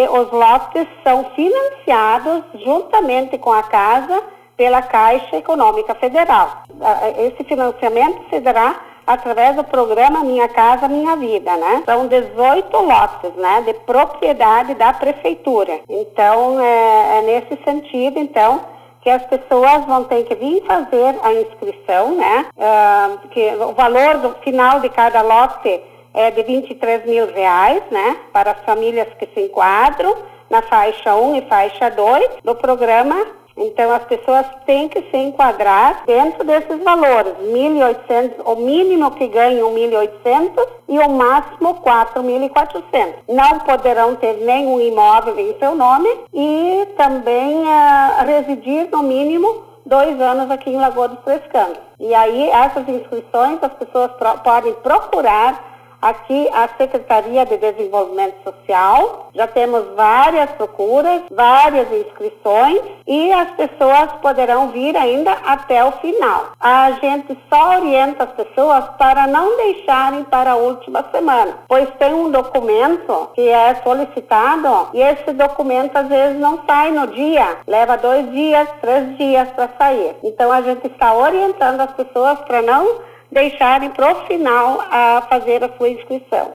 os lotes são financiados juntamente com a casa pela Caixa Econômica Federal. Esse financiamento se dará através do programa Minha Casa Minha Vida, né? São 18 lotes, né, de propriedade da prefeitura. Então, é nesse sentido, então, que as pessoas vão ter que vir fazer a inscrição, né? Que o valor do final de cada lote é de R$23 mil, né? Para as famílias que se enquadram na faixa 1 e faixa 2 do programa. Então, as pessoas têm que se enquadrar dentro desses valores, 1.800, o mínimo que ganham 1.800 e o máximo 4.400. Não poderão ter nenhum imóvel em seu nome e também residir no mínimo 2 anos aqui em Lagoa dos Três Cantos. E aí, essas inscrições, as pessoas podem procurar aqui a Secretaria de Desenvolvimento Social. Já temos várias procuras, várias inscrições e as pessoas poderão vir ainda até o final. A gente só orienta as pessoas para não deixarem para a última semana, pois tem um documento que é solicitado e esse documento às vezes não sai no dia, leva 2 dias, 3 dias para sair. Então a gente está orientando as pessoas para não deixarem para o final a fazer a sua inscrição.